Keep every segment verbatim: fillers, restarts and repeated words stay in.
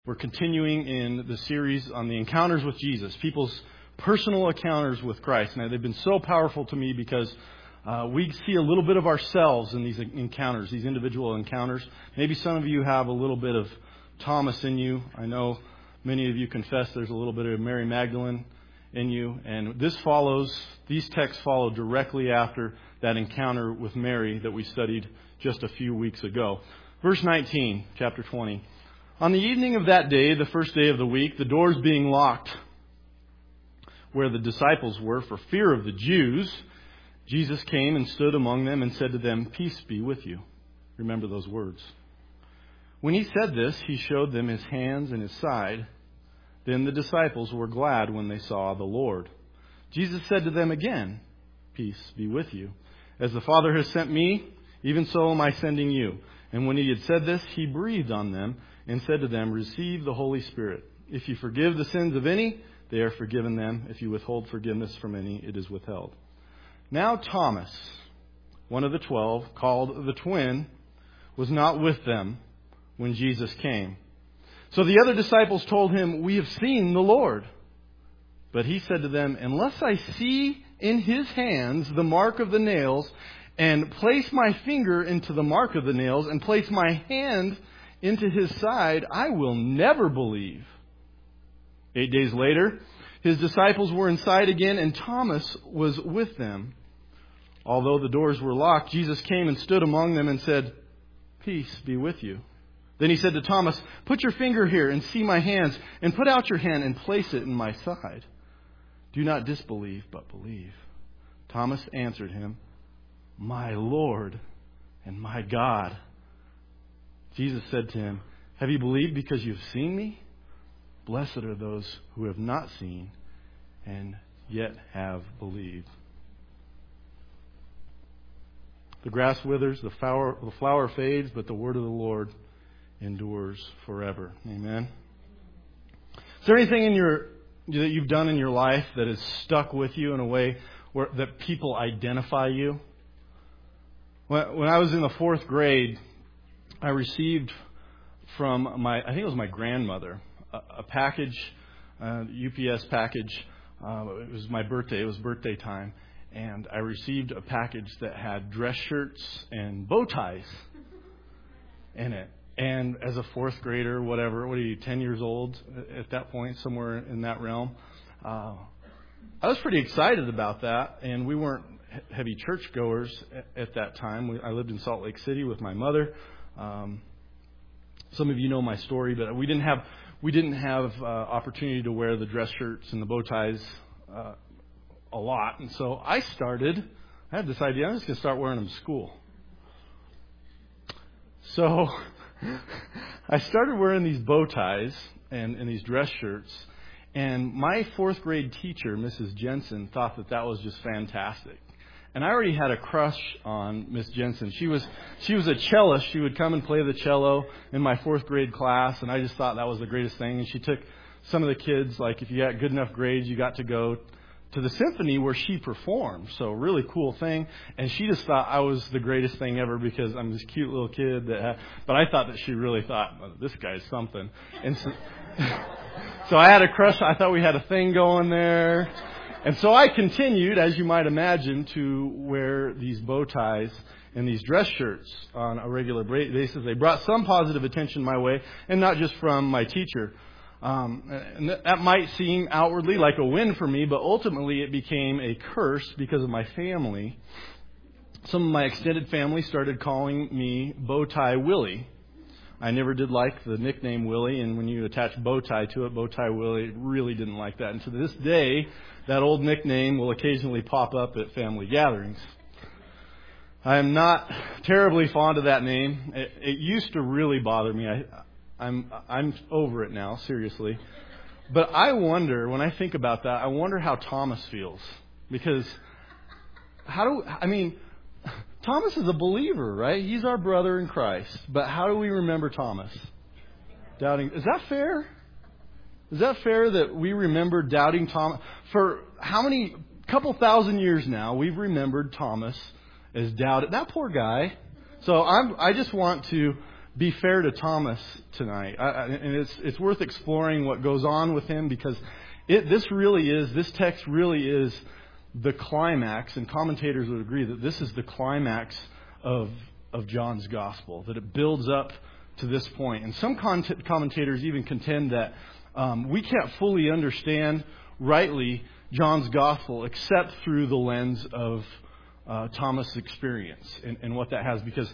We're continuing in the series on the encounters with Jesus, people's personal encounters with Christ. Now, they've been so powerful to me because uh, we see a little bit of ourselves in these encounters, these individual encounters. Maybe some of you have a little bit of Thomas in you. I know many of you confess there's a little bit of Mary Magdalene in you. And this follows, these texts follow directly after that encounter with Mary that we studied just a few weeks ago. Verse nineteen, chapter twenty. On the evening of that day, the first day of the week, the doors being locked where the disciples were for fear of the Jews, Jesus came and stood among them and said to them, "Peace be with you." Remember those words. When he said this, he showed them his hands and his side. Then the disciples were glad when they saw the Lord. Jesus said to them again, "Peace be with you. As the Father has sent me, even so am I sending you." And when he had said this, he breathed on them and said to them, "Receive the Holy Spirit. If you forgive the sins of any, they are forgiven them. If you withhold forgiveness from any, it is withheld." Now Thomas, one of the twelve, called the twin, was not with them when Jesus came. So the other disciples told him, "We have seen the Lord." But he said to them, "Unless I see in his hands the mark of the nails, and place my finger into the mark of the nails, and place my hand into his side, I will never believe." Eight days later, his disciples were inside again, and Thomas was with them. Although the doors were locked, Jesus came and stood among them and said, "Peace be with you." Then he said to Thomas, "Put your finger here and see my hands, and put out your hand and place it in my side. Do not disbelieve, but believe." Thomas answered him, "My Lord and my God." Jesus said to him, "Have you believed because you have seen me? Blessed are those who have not seen and yet have believed." The grass withers, the flower, the flower fades, but the word of the Lord endures forever. Amen. Is there anything in your that you've done in your life that has stuck with you in a way where that people identify you? When, when I was in the fourth grade, I received from my, I think it was my grandmother, a, a package, a U P S package. Uh, it was my birthday. It was birthday time. And I received a package that had dress shirts and bow ties in it. And as a fourth grader, whatever, what are you, ten years old at that point, somewhere in that realm, uh, I was pretty excited about that. And we weren't heavy churchgoers at, at that time. We, I lived in Salt Lake City with my mother. Um, some of you know my story, but we didn't have we didn't have uh, opportunity to wear the dress shirts and the bow ties uh, a lot, and so I started. I had this idea: I'm just going to start wearing them to school. So I started wearing these bow ties and, and these dress shirts, and my fourth grade teacher, Missus Jensen, thought that that was just fantastic. And I already had a crush on Miss Jensen. She was she was a cellist. She would come and play the cello in my fourth grade class, and I just thought that was the greatest thing. And she took some of the kids, like if you got good enough grades, you got to go to the symphony where she performed. So really cool thing. And she just thought I was the greatest thing ever because I'm this cute little kid. That had, but I thought that she really thought, well, this guy's something. And so, so I had a crush. I thought we had a thing going there. And so I continued, as you might imagine, to wear these bow ties and these dress shirts on a regular basis. They brought some positive attention my way, and not just from my teacher. Um, and that might seem outwardly like a win for me, but ultimately it became a curse because of my family. Some of my extended family started calling me Bow Tie Willie. I never did like the nickname Willie, and when you attach bow tie to it, Bow Tie Willie, really didn't like that. And to this day, that old nickname will occasionally pop up at family gatherings. I am not terribly fond of that name. It, it used to really bother me. I, I'm I'm over it now, seriously. But I wonder, when I think about that, I wonder how Thomas feels. Because how do, I mean, Thomas is a believer, right? He's our brother in Christ. But how do we remember Thomas? Doubting. Is that fair? Is that fair that we remember doubting Thomas? For how many, couple thousand years now, we've remembered Thomas as doubted. That poor guy. So I'm, I just want to be fair to Thomas tonight. I, I, and it's it's worth exploring what goes on with him, because it this really is, this text really is the climax, and commentators would agree that this is the climax of of John's gospel, that it builds up to this point. And some cont- commentators even contend that um, we can't fully understand rightly John's gospel except through the lens of uh, Thomas' experience and, and what that has, because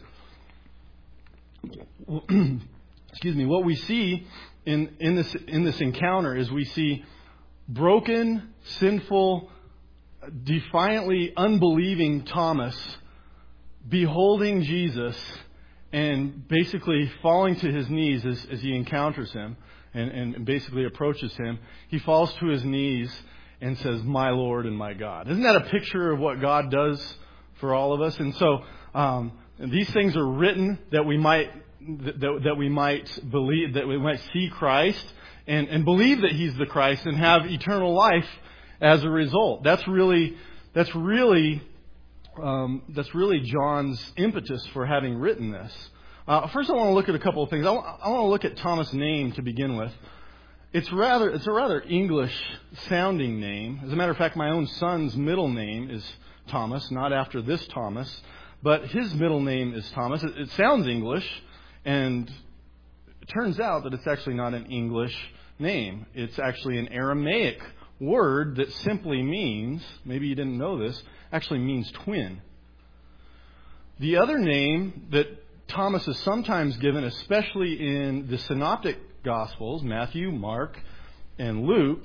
excuse me, what we see in, in this in this encounter is we see broken, sinful, defiantly unbelieving Thomas beholding Jesus and basically falling to his knees as, as he encounters him and, and basically approaches him. He falls to his knees and says, "My Lord and my God." Isn't that a picture of what God does for all of us? And so um, these things are written that we might that, that we might believe, that we might see Christ and, and believe that He's the Christ and have eternal life as a result. That's really that's really um, that's really John's impetus for having written this. Uh, first, I want to look at a couple of things. I want, I want to look at Thomas' name to begin with. It's rather it's a rather English sounding name. As a matter of fact, my own son's middle name is Thomas, not after this Thomas, but his middle name is Thomas. It, it sounds English, and it turns out that it's actually not an English name. It's actually an Aramaic word that simply means, maybe you didn't know this, actually means twin. The other name that Thomas is sometimes given, especially in the synoptic Gospels, Matthew, Mark, and Luke,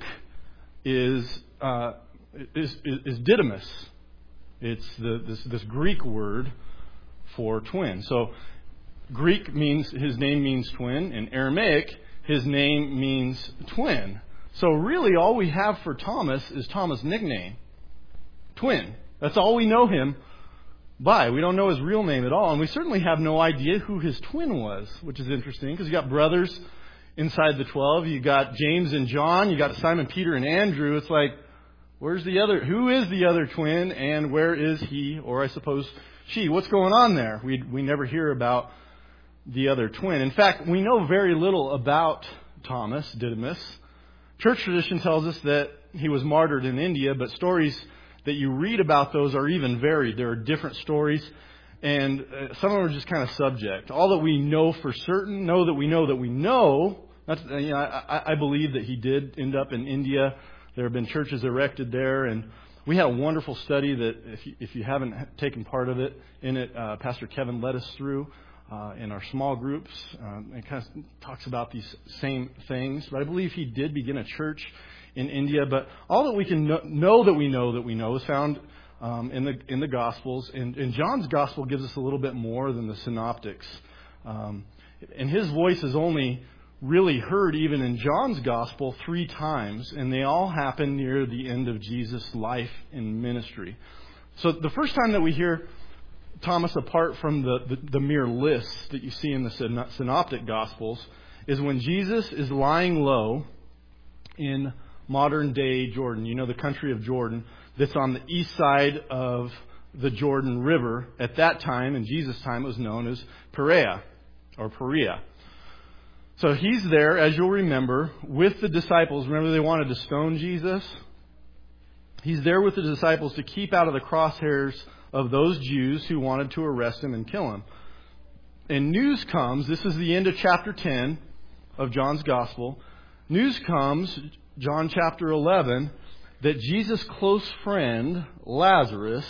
is uh, is, is, is Didymus. It's the, this, this Greek word for twin. So Greek means, his name means twin. In Aramaic, his name means twin. So really all we have for Thomas is Thomas' nickname, twin. That's all we know him by. We don't know his real name at all. And we certainly have no idea who his twin was, which is interesting because you got brothers inside the twelve. You got James and John. You got Simon, Peter, and Andrew. It's like, where's the other? Who is the other twin, and where is he, or I suppose she? What's going on there? We we never hear about the other twin. In fact, we know very little about Thomas, Didymus. Church tradition tells us that he was martyred in India, but stories that you read about those are even varied. There are different stories, and uh, some of them are just kind of subject. All that we know for certain, know that we know that we know. That's, uh, you know, I, I believe that he did end up in India. There have been churches erected there, and we had a wonderful study that, if you, if you haven't taken part of it, in it, uh, Pastor Kevin led us through uh, in our small groups. Um, it kind of talks about these same things. But I believe he did begin a church in India. But all that we can know, know that we know that we know is found um, in the in the Gospels. And, and John's Gospel gives us a little bit more than the Synoptics. Um, and his voice is only really heard even in John's Gospel three times, and they all happen near the end of Jesus' life and ministry. So the first time that we hear Thomas, apart from the, the, the mere lists that you see in the Synoptic Gospels, is when Jesus is lying low in modern-day Jordan. You know, the country of Jordan that's on the east side of the Jordan River. At that time, in Jesus' time, it was known as Perea, or Perea. So he's there, as you'll remember, with the disciples. Remember, they wanted to stone Jesus? He's there with the disciples to keep out of the crosshairs of those Jews who wanted to arrest him and kill him. And news comes, this is the end of chapter ten of John's Gospel. News comes, John chapter eleven, that Jesus' close friend, Lazarus,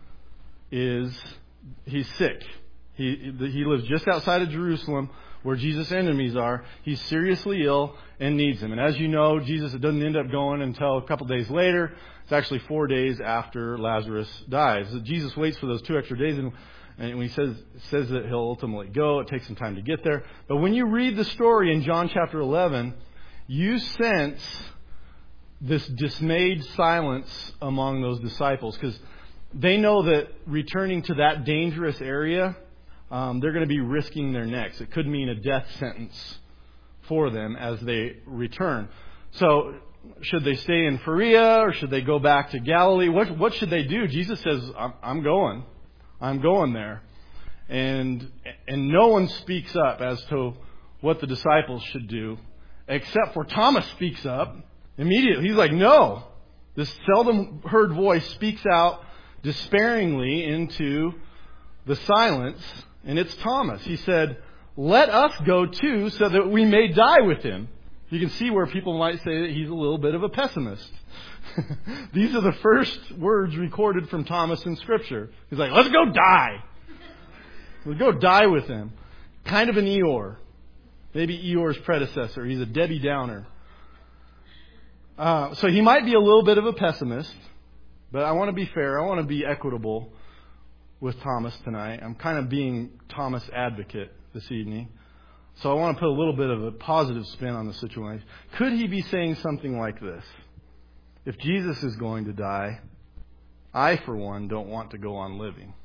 is, he's sick. He, he lives just outside of Jerusalem, where Jesus' enemies are. He's seriously ill and needs him. And as you know, Jesus doesn't end up going until a couple days later. It's actually four days after Lazarus dies. So Jesus waits for those two extra days, and, and he says, says that he'll ultimately go. It takes some time to get there. But when you read the story in John chapter eleven, you sense this dismayed silence among those disciples, because they know that returning to that dangerous area, Um, they're going to be risking their necks. It could mean a death sentence for them as they return. So should they stay in Perea or should they go back to Galilee? What, what should they do? Jesus says, I'm, I'm going. I'm going there. And and no one speaks up as to what the disciples should do, except for Thomas speaks up immediately. He's like, no. This seldom heard voice speaks out despairingly into the silence, and it's Thomas. He said, let us go too, so that we may die with him. You can see where people might say that he's a little bit of a pessimist. These are the first words recorded from Thomas in Scripture. He's like, let's go die. Let's go die with him. Kind of an Eeyore. Maybe Eeyore's predecessor. He's a Debbie Downer. Uh, so he might be a little bit of a pessimist, but I want to be fair. I want to be equitable with Thomas tonight. I'm kind of being Thomas' advocate this evening. So I want to put a little bit of a positive spin on the situation. Could he be saying something like this? If Jesus is going to die, I, for one, don't want to go on living.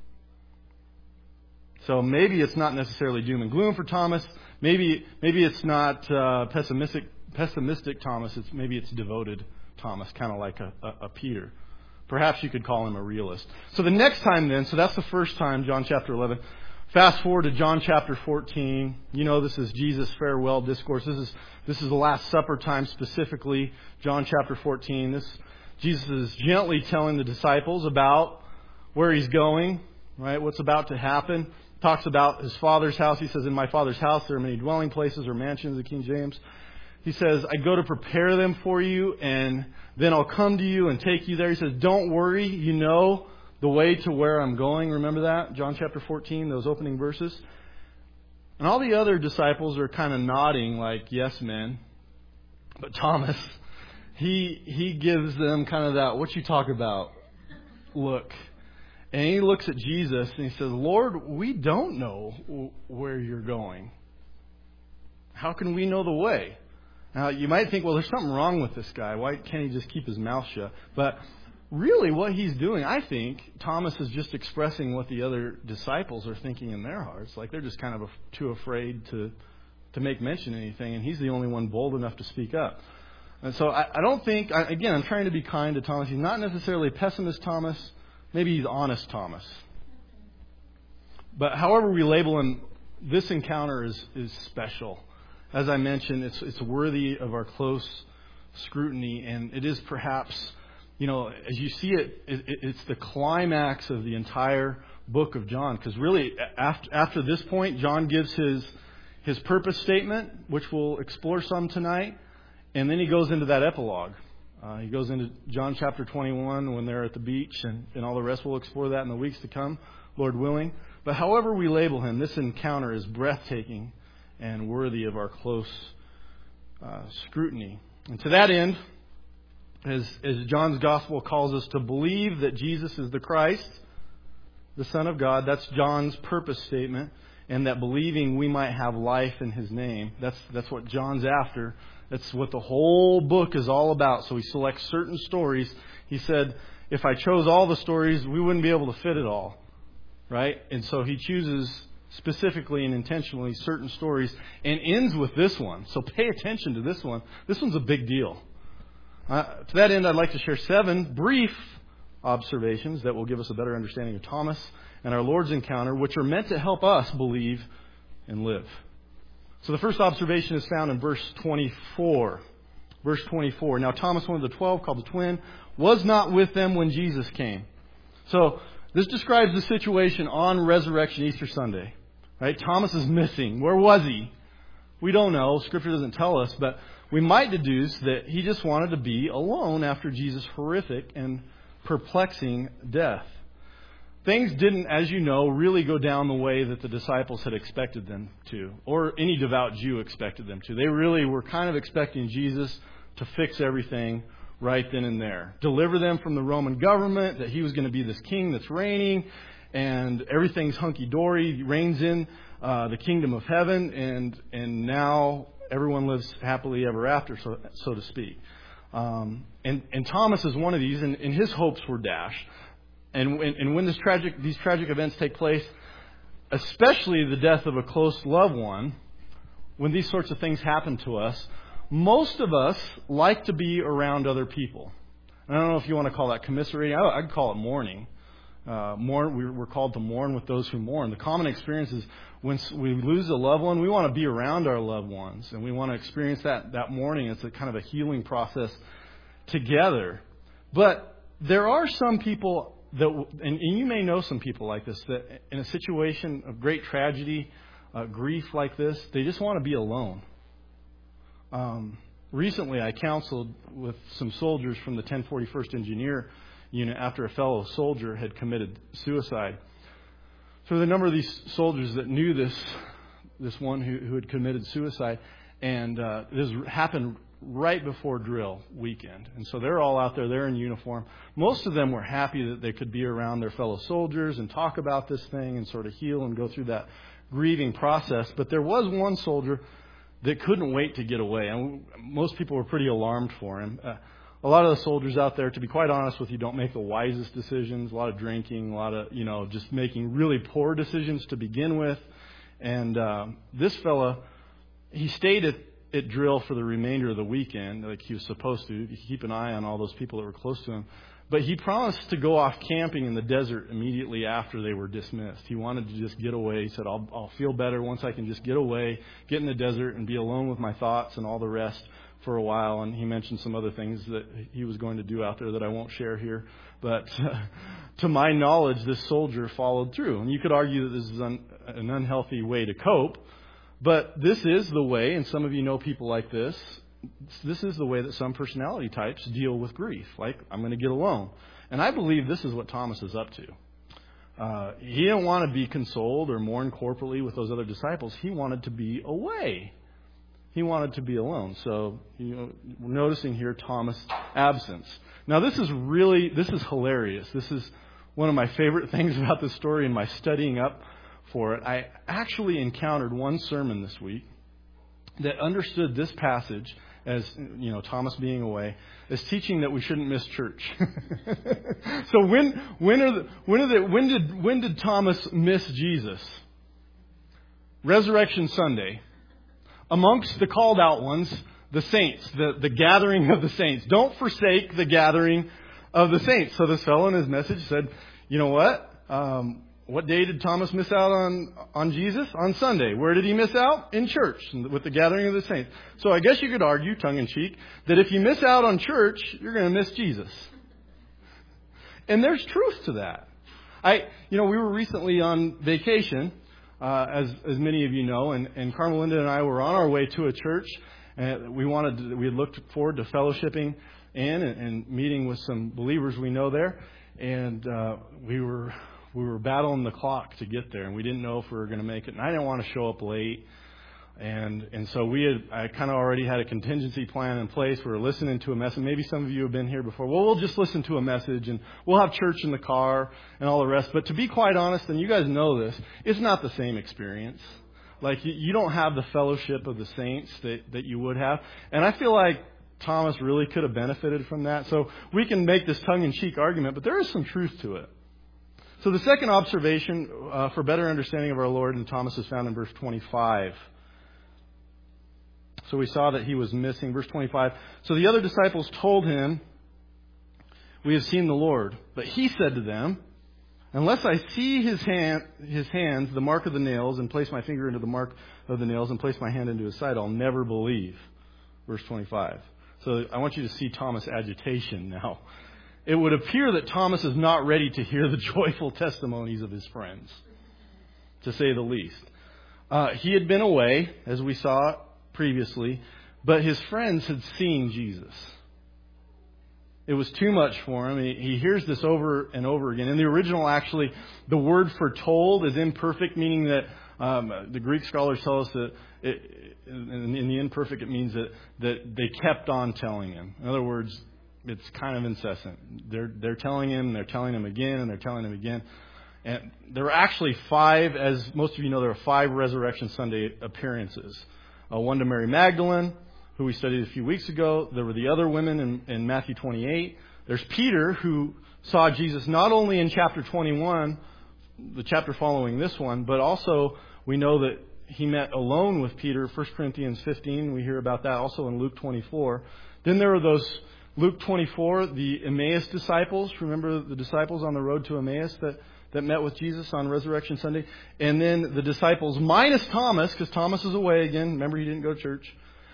So maybe it's not necessarily doom and gloom for Thomas. Maybe maybe it's not uh, pessimistic pessimistic Thomas. It's maybe it's devoted Thomas, kind of like a, a, a Peter. Perhaps you could call him a realist. So the next time then, so that's the first time, John chapter eleven. Fast forward to John chapter fourteen. You know this is Jesus' farewell discourse. This is this is the Last Supper time specifically. John chapter fourteen. This Jesus is gently telling the disciples about where he's going, right? What's about to happen. Talks about his Father's house. He says, in my Father's house there are many dwelling places or mansions, the King James. He says, I go to prepare them for you, and then I'll come to you and take you there. He says, don't worry, you know the way to where I'm going. Remember that? John chapter fourteen, those opening verses. And all the other disciples are kind of nodding like, yes, men. But Thomas, he he gives them kind of that, what you talk about, look. And he looks at Jesus and he says, Lord, we don't know where you're going. How can we know the way? Now, you might think, well, there's something wrong with this guy. Why can't he just keep his mouth shut? But really what he's doing, I think, Thomas is just expressing what the other disciples are thinking in their hearts. Like they're just kind of too afraid to, to make mention of anything. And he's the only one bold enough to speak up. And so I, I don't think, I, again, I'm trying to be kind to Thomas. He's not necessarily pessimist Thomas. Maybe he's honest Thomas. But however we label him, this encounter is, is special. As I mentioned, it's it's worthy of our close scrutiny, and it is perhaps, you know, as you see it, it it's the climax of the entire book of John. Because really, after after this point, John gives his his purpose statement, which we'll explore some tonight, and then he goes into that epilogue. Uh, he goes into John chapter twenty-one when they're at the beach, and, and all the rest. We'll explore that in the weeks to come, Lord willing. But however we label him, this encounter is breathtaking and worthy of our close uh, scrutiny. And to that end, as, as John's gospel calls us to believe that Jesus is the Christ, the Son of God, that's John's purpose statement, and that believing we might have life in his name. That's that's what John's after. That's what the whole book is all about. So he selects certain stories. He said, if I chose all the stories, we wouldn't be able to fit it all. Right? And so he chooses specifically and intentionally certain stories and ends with this one. So pay attention to this one. This one's a big deal. Uh, to that end, I'd like to share seven brief observations that will give us a better understanding of Thomas and our Lord's encounter, which are meant to help us believe and live. So the first observation is found in verse twenty-four. Verse twenty-four. Now Thomas, one of the twelve, called the twin, was not with them when Jesus came. So this describes the situation on Resurrection Easter Sunday. Right? Thomas is missing. Where was he? We don't know. Scripture doesn't tell us, but we might deduce that he just wanted to be alone after Jesus' horrific and perplexing death. Things didn't, as you know, really go down the way that the disciples had expected them to, or any devout Jew expected them to. They really were kind of expecting Jesus to fix everything right then and there. Deliver them from the Roman government, that he was going to be this king that's reigning, and everything's hunky-dory. He reigns in uh, the kingdom of heaven, and and now everyone lives happily ever after, so, so to speak. Um, and, and Thomas is one of these, and, and his hopes were dashed. And when, and when this tragic, these tragic events take place, especially the death of a close loved one, when these sorts of things happen to us, most of us like to be around other people. I don't know if you want to call that commiserating. I, I'd call it mourning. uh, mourn. We're called to mourn with those who mourn. The common experience is when we lose a loved one, we want to be around our loved ones, and we want to experience that that mourning. It's a kind of a healing process together. But there are some people that, and you may know some people like this, that in a situation of great tragedy, uh, grief like this, they just want to be alone. Um, recently, I counseled with some soldiers from the ten forty-first Engineer Unit after a fellow soldier had committed suicide. So there were a number of these soldiers that knew this this one who, who had committed suicide, and uh, this happened right before drill weekend. And so they're all out there, they're in uniform. Most of them were happy that they could be around their fellow soldiers and talk about this thing and sort of heal and go through that grieving process. But there was one soldier that couldn't wait to get away. And most people were pretty alarmed for him. Uh, a lot of the soldiers out there, to be quite honest with you, don't make the wisest decisions. A lot of drinking, a lot of, you know, just making really poor decisions to begin with. And uh, this fella, he stayed at at drill for the remainder of the weekend, like he was supposed to, to keep an eye on all those people that were close to him. But he promised to go off camping in the desert immediately after they were dismissed. He wanted to just get away. He said, I'll, I'll feel better once I can just get away, get in the desert and be alone with my thoughts and all the rest for a while. And he mentioned some other things that he was going to do out there that I won't share here. But uh, to my knowledge, this soldier followed through. And you could argue that this is un, an unhealthy way to cope. But this is the way, and some of you know people like this, this is the way that some personality types deal with grief. Like, I'm going to get alone. And I believe this is what Thomas is up to. Uh, he didn't want to be consoled or mourn corporately with those other disciples. He wanted to be away. He wanted to be alone. So, you know, we're noticing here Thomas' absence. Now, this is really, this is hilarious. This is one of my favorite things about this story in my studying up for it. I actually encountered one sermon this week that understood this passage as, you know, Thomas being away, as teaching that we shouldn't miss church. So when when are the, when are the, when did when did Thomas miss Jesus? Resurrection Sunday. Amongst the called out ones, the saints, the, the gathering of the saints. Don't forsake the gathering of the saints. So this fellow in his message said, you know what? Um, What day did Thomas miss out on, on Jesus? On Sunday. Where did he miss out? In church, with the gathering of the saints. So I guess you could argue, tongue-in-cheek, that if you miss out on church, you're going to miss Jesus. And there's truth to that. I, you know, we were recently on vacation, uh, as as many of you know, and, and Carmelinda and I were on our way to a church, and we wanted to, we had looked forward to fellowshipping in and, and meeting with some believers we know there, and uh, we were. We were battling the clock to get there, and we didn't know if we were going to make it. And I didn't want to show up late, and and so we had. I kind of already had a contingency plan in place. We were listening to a message. Maybe some of you have been here before. Well, we'll just listen to a message, and we'll have church in the car and all the rest. But to be quite honest, and you guys know this, it's not the same experience. Like you, you don't have the fellowship of the saints that that you would have, and I feel like Thomas really could have benefited from that. So we can make this tongue-in-cheek argument, but there is some truth to it. So the second observation uh, for better understanding of our Lord and Thomas is found in verse twenty-five. So we saw that he was missing. Verse twenty-five. So the other disciples told him, "We have seen the Lord." But he said to them, "Unless I see his hand, his hands, the mark of the nails, and place my finger into the mark of the nails, and place my hand into his side, I'll never believe." Verse twenty-five. So I want you to see Thomas' agitation now. It would appear that Thomas is not ready to hear the joyful testimonies of his friends, to say the least. Uh, he had been away, as we saw previously, but his friends had seen Jesus. It was too much for him. He, he hears this over and over again. In the original, actually, the word foretold is imperfect, meaning that um, the Greek scholars tell us that it, in, in the imperfect it means that, that they kept on telling him. In other words, it's kind of incessant. They're they're telling him, they're telling him again, and they're telling him again. And there were actually five, as most of you know, there were five Resurrection Sunday appearances. Uh, one to Mary Magdalene, who we studied a few weeks ago. There were the other women in, in Matthew twenty-eight. There's Peter, who saw Jesus not only in chapter twenty-one, the chapter following this one, but also we know that he met alone with Peter, First Corinthians fifteen. We hear about that also in Luke twenty-four. Then there were those Luke twenty-four, the Emmaus disciples, remember the disciples on the road to Emmaus that, that met with Jesus on Resurrection Sunday? And then the disciples minus Thomas, because Thomas is away again. Remember, he didn't go to church.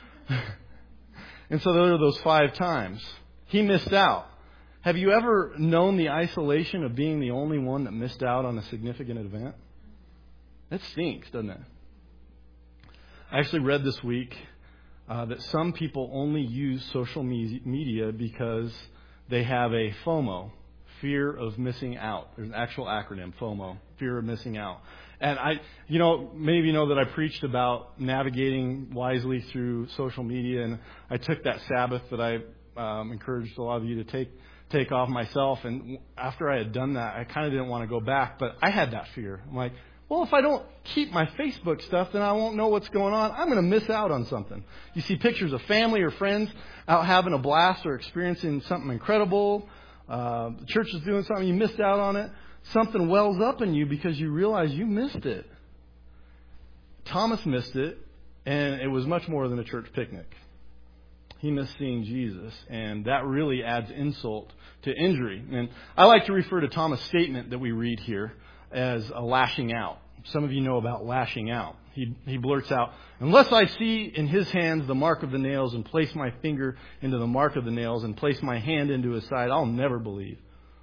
And so there are those five times. He missed out. Have you ever known the isolation of being the only one that missed out on a significant event? It stinks, doesn't it? I actually read this week uh, that some people only use social me- media because they have a FOMO, fear of missing out. There's an actual acronym, FOMO, fear of missing out. And I, you know, many of you know that I preached about navigating wisely through social media, and I took that Sabbath that I um, encouraged a lot of you to take take off myself. And after I had done that, I kind of didn't want to go back, but I had that fear. I'm like, well, if I don't keep my Facebook stuff, then I won't know what's going on. I'm going to miss out on something. You see pictures of family or friends out having a blast or experiencing something incredible. Uh, the church is doing something, you missed out on it. Something wells up in you because you realize you missed it. Thomas missed it, and it was much more than a church picnic. He missed seeing Jesus, and that really adds insult to injury. And I like to refer to Thomas' statement that we read here as a lashing out. Some of you know about lashing out. He, he blurts out, "Unless I see in his hands the mark of the nails and place my finger into the mark of the nails and place my hand into his side, I'll never believe."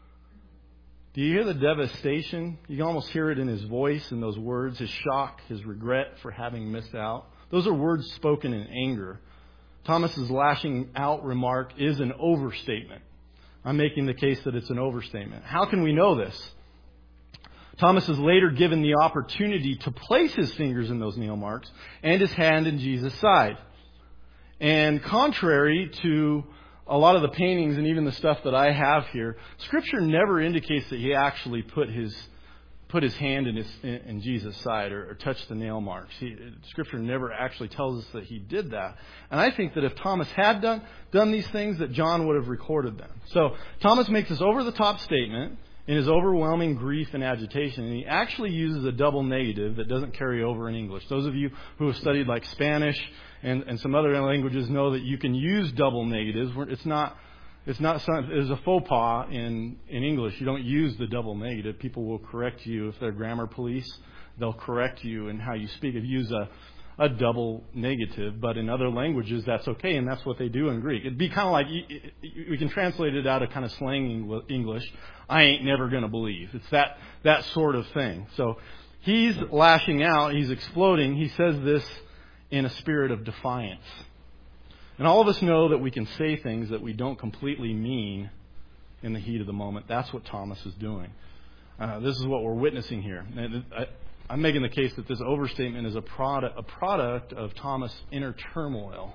Do you hear the devastation? You can almost hear it in his voice and those words, his shock, his regret for having missed out. Those are words spoken in anger. Thomas's lashing out remark is an overstatement. I'm making the case that it's an overstatement. How can we know this? Thomas is later given the opportunity to place his fingers in those nail marks and his hand in Jesus' side. And contrary to a lot of the paintings and even the stuff that I have here, Scripture never indicates that he actually put his put his hand in his in Jesus' side or, or touched the nail marks. He, Scripture never actually tells us that he did that. And I think that if Thomas had done done these things, that John would have recorded them. So Thomas makes this over-the-top statement in his overwhelming grief and agitation, and he actually uses a double negative that doesn't carry over in English. Those of you who have studied like Spanish and, and some other languages know that you can use double negatives. It's not it's not some, it's a faux pas in, in English. You don't use the double negative. People will correct you if they're grammar police. They'll correct you in how you speak. If you use a a double negative, but in other languages that's okay, and that's what they do in Greek. It'd be kind of like, we can translate it out of kind of slang English. I ain't never going to believe. It's that that sort of thing. So he's lashing out, he's exploding. He says this in a spirit of defiance. And all of us know that we can say things that we don't completely mean in the heat of the moment. That's what Thomas is doing. Uh, this is what we're witnessing here. And I, I'm making the case that this overstatement is a product, a product of Thomas' inner turmoil.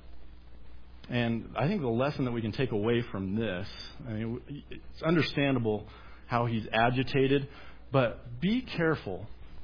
And I think the lesson that we can take away from this, I mean, it's understandable how he's agitated, but be careful.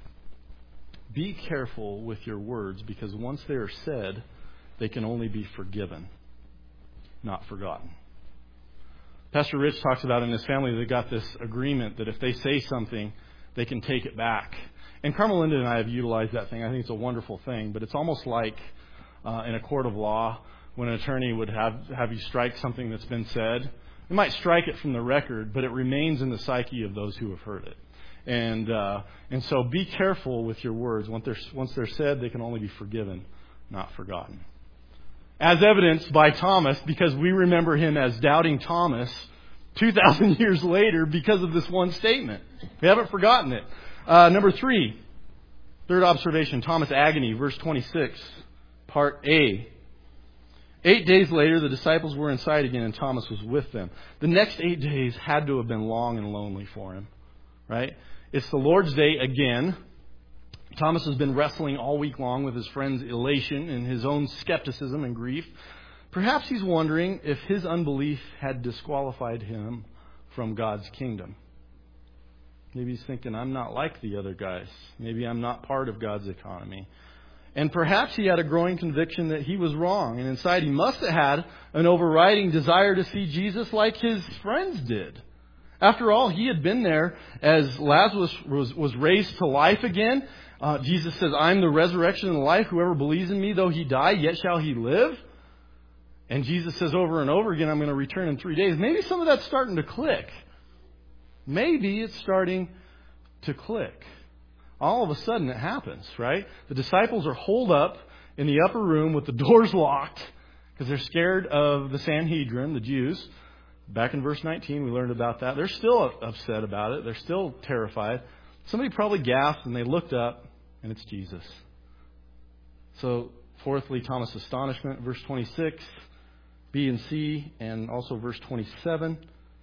Be careful with your words, because once they are said, they can only be forgiven, not forgotten. Pastor Rich talks about in his family, they got this agreement that if they say something, they can take it back. And Carmel Linda and I have utilized that thing. I think it's a wonderful thing, but it's almost like uh, in a court of law, when an attorney would have, have you strike something that's been said. They might strike it from the record, but it remains in the psyche of those who have heard it. And uh, and so be careful with your words. Once they're, once they're said, they can only be forgiven, not forgotten. As evidenced by Thomas, because we remember him as doubting Thomas two thousand years later because of this one statement. We haven't forgotten it. Uh, number three, third observation, Thomas' agony, verse twenty-six, part A. Eight days later, the disciples were inside again, and Thomas was with them. The next eight days had to have been long and lonely for him, right? It's the Lord's Day again. Thomas has been wrestling all week long with his friend's elation and his own skepticism and grief. Perhaps he's wondering if his unbelief had disqualified him from God's kingdom. Maybe he's thinking, I'm not like the other guys. Maybe I'm not part of God's economy. And perhaps he had a growing conviction that he was wrong. And inside he must have had an overriding desire to see Jesus like his friends did. After all, he had been there as Lazarus was, was raised to life again. Uh, Jesus says, I'm the resurrection and the life. Whoever believes in me, though he die, yet shall he live. And Jesus says over and over again, I'm going to return in three days. Maybe some of that's starting to click. Maybe it's starting to click. All of a sudden it happens, right? The disciples are holed up in the upper room with the doors locked because they're scared of the Sanhedrin, the Jews. Back in verse nineteen, we learned about that. They're still upset about it. They're still terrified. Somebody probably gasped and they looked up, and it's Jesus. So, fourthly, Thomas' astonishment, verse twenty-six, B and C, and also verse twenty-seven.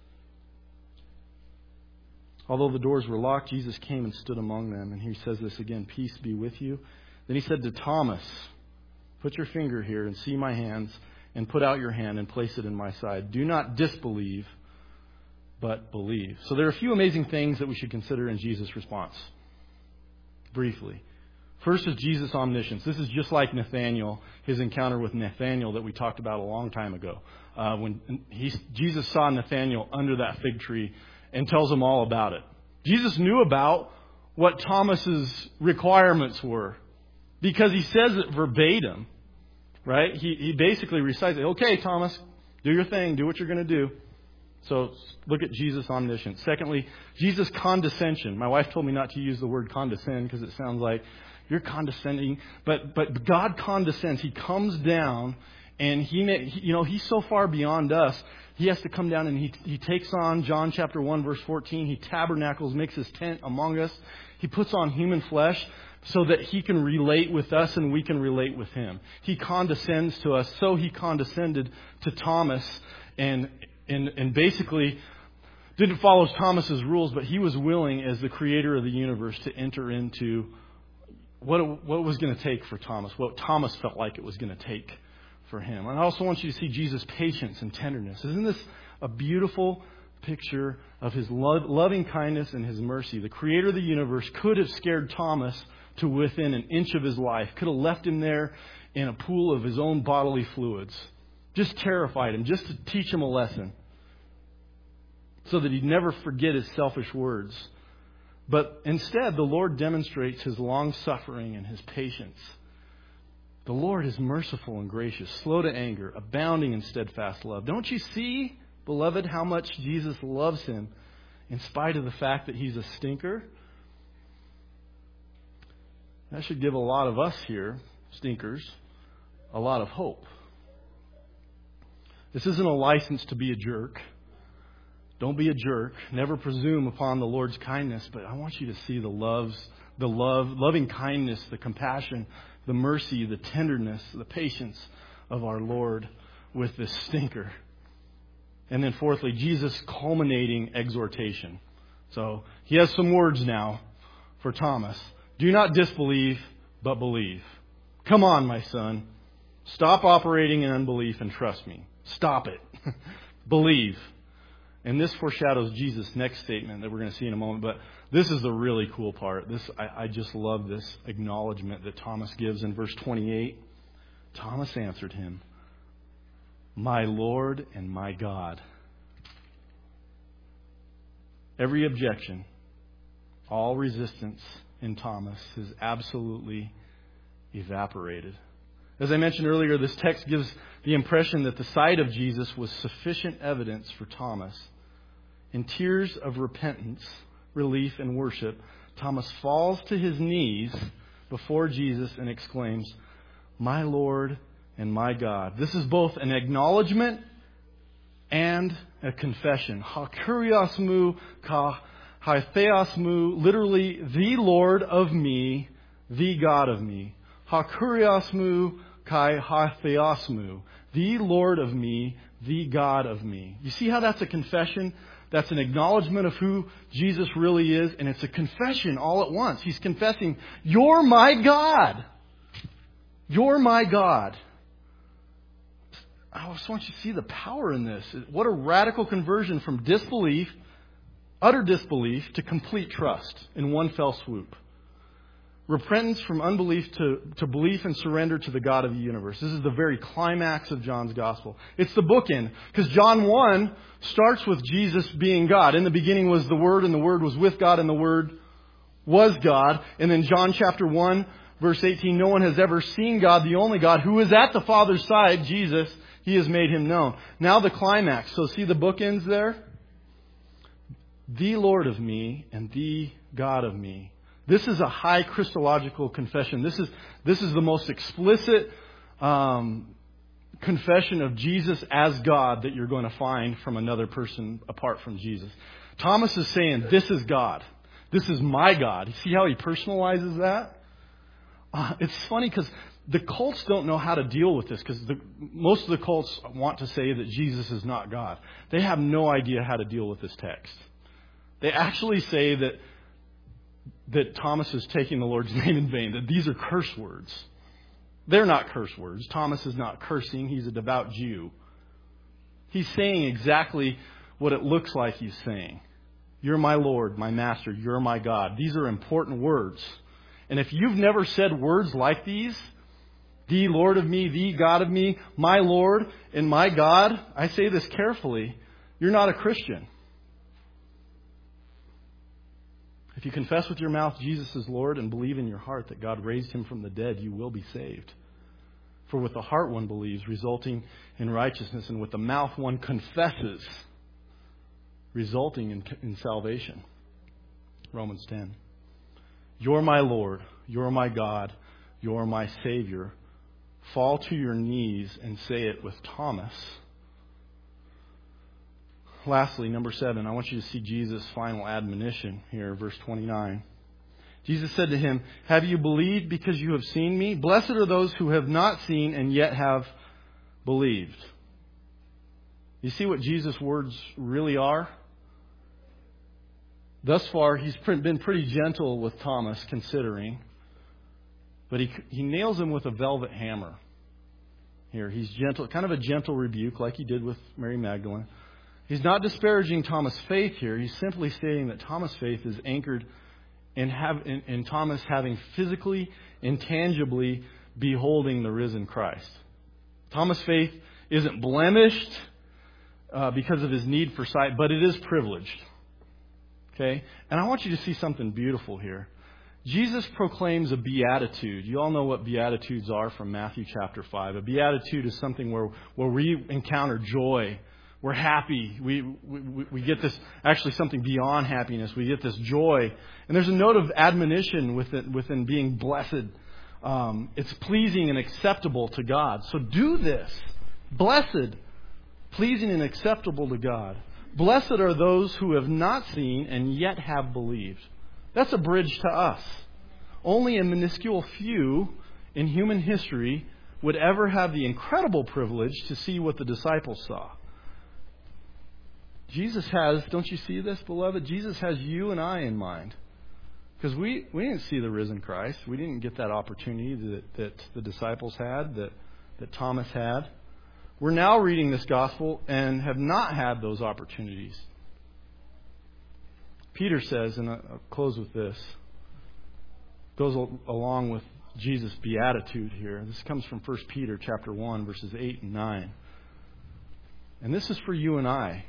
Although the doors were locked, Jesus came and stood among them. And he says this again, peace be with you. Then he said to Thomas, put your finger here and see my hands, and put out your hand and place it in my side. Do not disbelieve, but believe. So there are a few amazing things that we should consider in Jesus' response. Briefly. First is Jesus' omniscience. This is just like Nathanael, his encounter with Nathanael that we talked about a long time ago. Uh, when he, Jesus saw Nathanael under that fig tree and tells him all about it. Jesus knew about what Thomas's requirements were because he says it verbatim, right? He, he basically recites it. Okay, Thomas, do your thing. Do what you're going to do. So look at Jesus' omniscience. Secondly, Jesus' condescension. My wife told me not to use the word condescend because it sounds like you're condescending. But but God condescends. He comes down and he, you know, he's so far beyond us. He has to come down and he he takes on John chapter one, verse fourteen. He tabernacles, makes his tent among us. He puts on human flesh so that he can relate with us and we can relate with him. He condescends to us. So he condescended to Thomas and and and basically didn't follow Thomas's rules, but he was willing as the creator of the universe to enter into what it, what it was going to take for Thomas, what Thomas felt like it was going to take for him. And I also want you to see Jesus' patience and tenderness. Isn't this a beautiful picture of his lo- loving kindness and his mercy? The creator of the universe could have scared Thomas to within an inch of his life, could have left him there in a pool of his own bodily fluids, just terrified him, just to teach him a lesson so that he'd never forget his selfish words. But instead, the Lord demonstrates his long suffering and his patience. The Lord is merciful and gracious, slow to anger, abounding in steadfast love. Don't you see, beloved, how much Jesus loves him in spite of the fact that he's a stinker? That should give a lot of us here, stinkers, a lot of hope. This isn't a license to be a jerk. Don't be a jerk. Never presume upon the Lord's kindness. But I want you to see the loves, the love, loving kindness, the compassion, the mercy, the tenderness, the patience of our Lord with this stinker. And then fourthly, Jesus' culminating exhortation. So he has some words now for Thomas. Do not disbelieve, but believe. Come on, my son. Stop operating in unbelief and trust me. Stop it. Believe. And this foreshadows Jesus' next statement that we're going to see in a moment. But this is the really cool part. This I, I just love this acknowledgement that Thomas gives in verse twenty-eight. Thomas answered him, my Lord and my God. Every objection, all resistance in Thomas is absolutely evaporated. As I mentioned earlier, this text gives the impression that the sight of Jesus was sufficient evidence for Thomas. In tears of repentance, relief, and worship, Thomas falls to his knees before Jesus and exclaims, my Lord and my God. This is both an acknowledgement and a confession. Ha kuriosmu ka hatheosmu, literally, the Lord of me, the God of me. Ha kuriosmu kai hatheosmu, the Lord of me, the God of me. You see how that's a confession? That's an acknowledgement of who Jesus really is, and it's a confession all at once. He's confessing, you're my God. You're my God. I just want you to see the power in this. What a radical conversion from disbelief, utter disbelief, to complete trust in one fell swoop. Repentance from unbelief to, to belief and surrender to the God of the universe. This is the very climax of John's gospel. It's the bookend. Because John one starts with Jesus being God. In the beginning was the Word, and the Word was with God, and the Word was God. And then John chapter one, verse eighteen, no one has ever seen God, the only God, who is at the Father's side, Jesus, He has made him known. Now the climax. So see the bookends there? The Lord of me and the God of me. This is a high Christological confession. This is this is the most explicit um, confession of Jesus as God that you're going to find from another person apart from Jesus. Thomas is saying, this is God. This is my God. You see how he personalizes that? Uh, it's funny because the cults don't know how to deal with this, because most of the cults want to say that Jesus is not God. They have no idea how to deal with this text. They actually say that that Thomas is taking the Lord's name in vain, that these are curse words. They're not curse words. Thomas is not cursing. He's a devout Jew. He's saying exactly what it looks like he's saying. You're my Lord, my Master. You're my God. These are important words. And if you've never said words like these, the Lord of me, the God of me, my Lord and my God, I say this carefully, you're not a Christian. If you confess with your mouth Jesus is Lord and believe in your heart that God raised him from the dead, you will be saved. For with the heart one believes, resulting in righteousness, and with the mouth one confesses, resulting in, in salvation. Romans ten. You're my Lord, you're my God, you're my Savior. Fall to your knees and say it with Thomas. Lastly, number seven, I want you to see Jesus' final admonition here, verse twenty-nine. Jesus said to him, have you believed because you have seen me? Blessed are those who have not seen and yet have believed. You see what Jesus' words really are? Thus far, he's been pretty gentle with Thomas, considering. But he, he nails him with a velvet hammer. Here, he's gentle, kind of a gentle rebuke like he did with Mary Magdalene. He's not disparaging Thomas' faith here. He's simply stating that Thomas' faith is anchored in, have, in, in Thomas having physically, intangibly beholding the risen Christ. Thomas' faith isn't blemished uh, because of his need for sight, but it is privileged. Okay? And I want you to see something beautiful here. Jesus proclaims a beatitude. You all know what beatitudes are from Matthew chapter five. A beatitude is something where, where we encounter joy. We're happy. We, we we get this, actually something beyond happiness. We get this joy. And there's a note of admonition within, within being blessed. Um, it's pleasing and acceptable to God. So do this. Blessed, pleasing and acceptable to God. Blessed are those who have not seen and yet have believed. That's a bridge to us. Only a minuscule few in human history would ever have the incredible privilege to see what the disciples saw. Jesus has, don't you see this, beloved? Jesus has you and I in mind. Because we, we didn't see the risen Christ. We didn't get that opportunity that, that the disciples had, that, that Thomas had. We're now reading this gospel and have not had those opportunities. Peter says, and I'll close with this, goes along with Jesus' beatitude here. This comes from First Peter chapter one, verses eight and nine. And this is for you and I.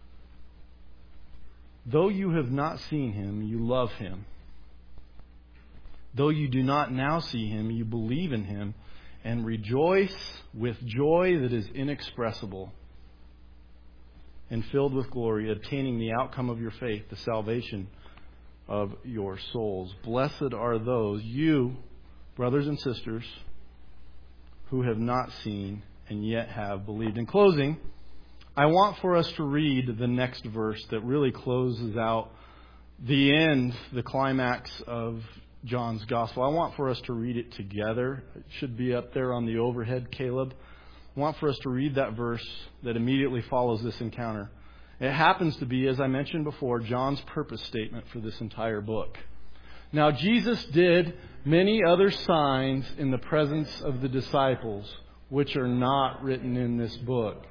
Though you have not seen him, you love him. Though you do not now see him, you believe in him and rejoice with joy that is inexpressible and filled with glory, obtaining the outcome of your faith, the salvation of your souls. Blessed are those, you, brothers and sisters, who have not seen and yet have believed. In closing, I want for us to read the next verse that really closes out the end, the climax of John's Gospel. I want for us to read it together. It should be up there on the overhead, Caleb. I want for us to read that verse that immediately follows this encounter. It happens to be, as I mentioned before, John's purpose statement for this entire book. Now, Jesus did many other signs in the presence of the disciples, which are not written in this book.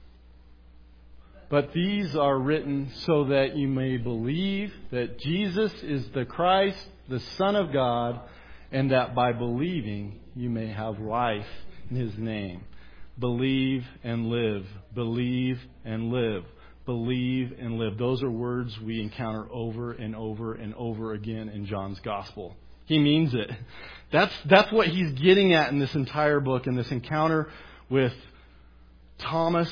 But these are written so that you may believe that Jesus is the Christ, the Son of God, and that by believing you may have life in his name. Believe and live. Believe and live. Believe and live. Those are words we encounter over and over and over again in John's Gospel. He means it. That's, that's what he's getting at in this entire book, in this encounter with Thomas.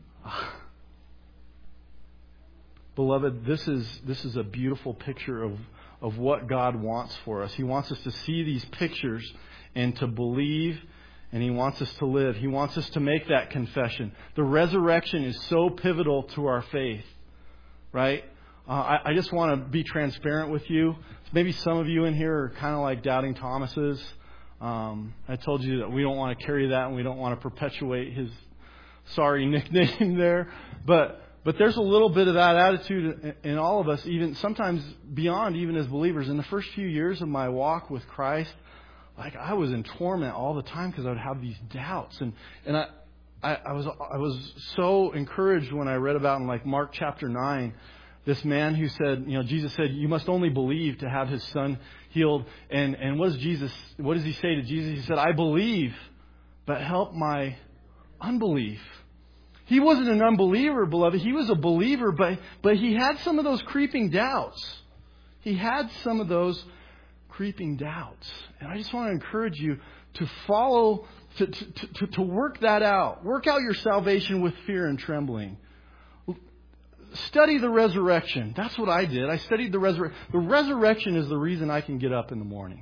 Beloved, this is this is a beautiful picture of, of what God wants for us. He wants us to see these pictures and to believe, and He wants us to live. He wants us to make that confession. The resurrection is so pivotal to our faith, right? Uh, I, I just want to be transparent with you. Maybe some of you in here are kind of like doubting Thomas's. Um, I told you that we don't want to carry that and we don't want to perpetuate his sorry nickname there. But but there's a little bit of that attitude in, in all of us, even sometimes beyond even as believers. In the first few years of my walk with Christ, like I was in torment all the time because I would have these doubts. And, and I, I, I was I was so encouraged when I read about in like Mark chapter nine, this man who said, you know, Jesus said, you must only believe to have his son healed. And, and what does Jesus, what does he say to Jesus? He said, I believe, but help my unbelief. He wasn't an unbeliever, beloved. He was a believer, but, but he had some of those creeping doubts. He had some of those creeping doubts. And I just want to encourage you to follow, to, to, to, to work that out. Work out your salvation with fear and trembling. Study the resurrection. That's what I did. I studied the resurrection. The resurrection is the reason I can get up in the morning.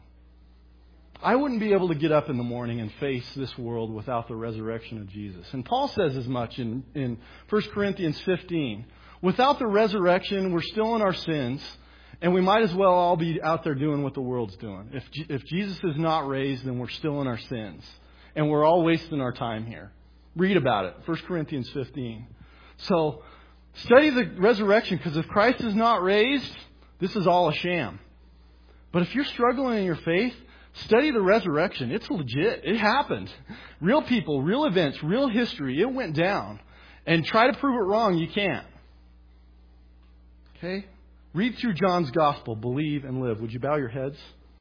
I wouldn't be able to get up in the morning and face this world without the resurrection of Jesus. And Paul says as much in, in First Corinthians fifteen. Without the resurrection, we're still in our sins, and we might as well all be out there doing what the world's doing. If, if Jesus is not raised, then we're still in our sins. And we're all wasting our time here. Read about it. First Corinthians fifteen. So, study the resurrection, because if Christ is not raised, this is all a sham. But if you're struggling in your faith, study the resurrection. It's legit. It happened. Real people, real events, real history. It went down. And try to prove it wrong, you can't. Okay? Read through John's Gospel. Believe and live. Would you bow your heads?